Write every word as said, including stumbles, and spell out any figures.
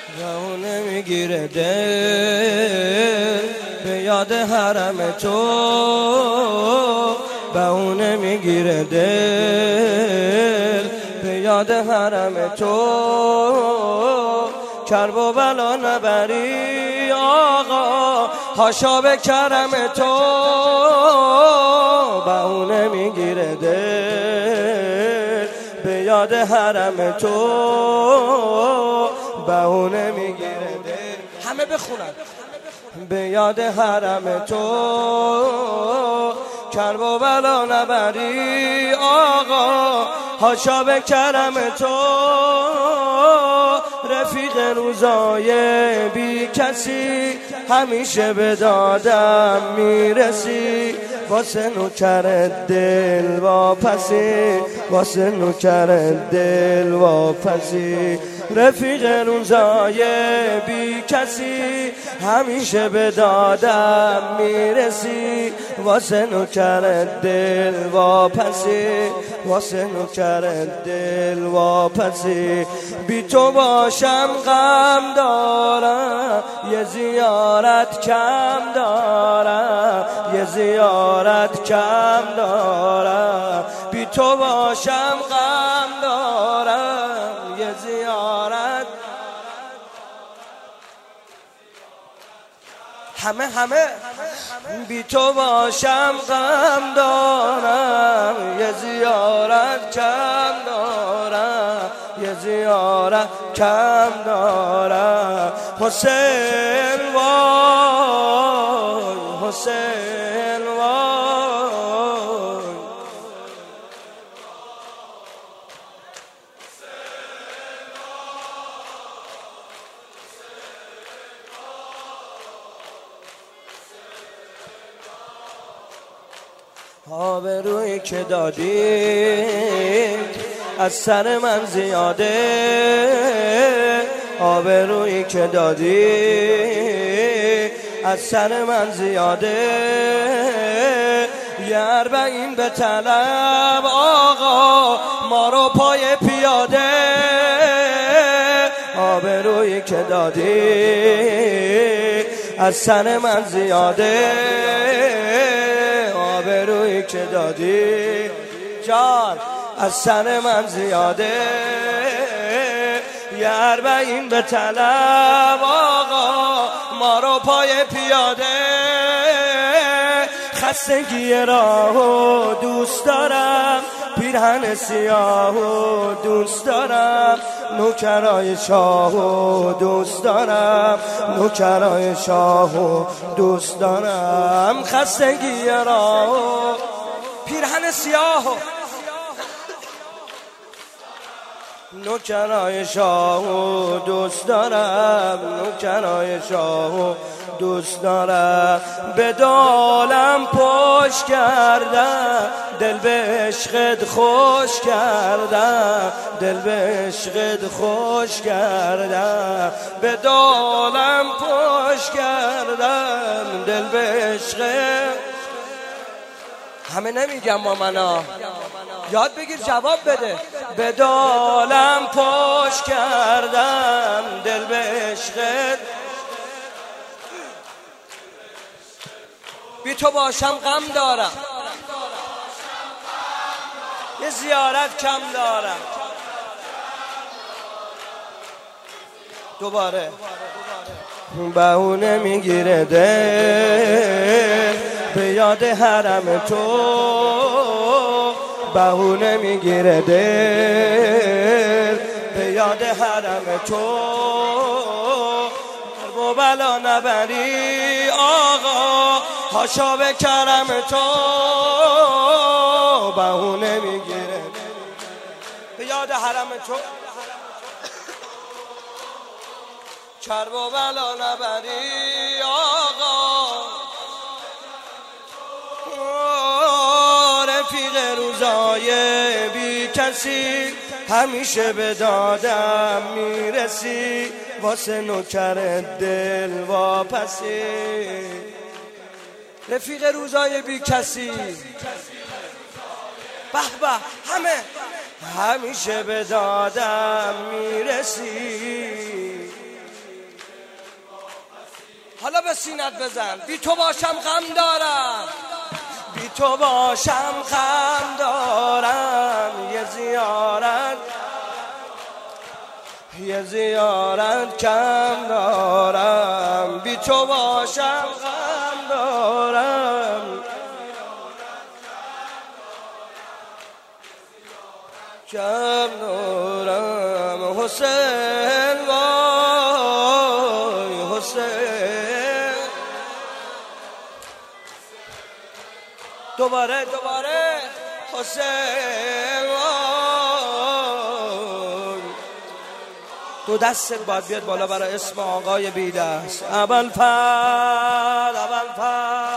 بهونه میگیره دل به یاد حرم تو، بهونه میگیره دل به یاد حرم تو. کرب و بلا نبری آقا حاشا به کرم تو، بهونه میگیره دل به یاد حرم تو، بهونه میگیره دل. همه بخونن به یاد حرم تو. کرب و بلا نبری آقا حاشا به کرم تو، رفیق روزای بی کسی همیشه به دادم میرسی. واسه نوکر دل واپسی، واسه نوکر دل واپسی. رفیق روزای بی کسی همیشه به دادم میرسی. واسه نوکر دل واپسی، واسه نوکر دل واپسی. بی تو باشم غم دارم، یه زیارت کم دارم، یه زیارت کم دارم. بی تو باشم غم دارم، یه زیارت. همه همه بی تو باشم غم دارم، یه زیارت کم دارم، یه زیارت کم دارم. حسین وای، حسین وای. آبرویی که دادی از سر من زیاده، آبرویی که دادی از سر من زیاده. یه اربعین به طلب آقا ما رو پای پیاده، آبرویی که دادی از سر من زیاده، آبرویی که دادی جان از سر من زیاده. یه اربعین به طلب آقا ما رو پای پیاده. خستگی راهو دوست دارم، پیرهن سیاهو دوست دارم، نوکرای شاهو دوست دارم، نوکرای شاهو دوست دارم. خستگی راهو پیرهن سیاهو، نوکرای شاهو دوست دارم، نوکرای شاهو دوست دارم. به دالم پشت کردم، دل به عشقت خوش کردم، دل به عشقت خوش کردم. به دالم پشت کردم، دل به عشقت. همه نمیگم با منا، یاد بگیر جواب بده. به دالم پشت کردم، دل به عشقت. بی تو باشم غم دارم، یه زیارت کم دارم. دوباره بهونه میگیره دل به یاد حرم تو، بهونه میگیره دل به یاد حرم تو. کرب و بلا نبری آقا حاشا به کرم تو، بهونه میگیره به یاد حرم تو. کرب و بلا نبری آقا، رفیق روزای بی کسی همیشه به دادم میرسی. واسه نوکر دل واپسی، رفیق روزای بی کسی. به به همه همیشه به دادم میرسی. حالا به سینت بزن. بی تو باشم غم دارم، بی تو باشم غم دارم، یه زیارت یه زیارت کم دارم، بی تو باشم غم دارم، کم دارم. حسین وای حسین، دوباره دوباره حسین وای. دو دستت باید بیاد بالا برای اسم آقای بیدست. ابوالفضل ابوالفضل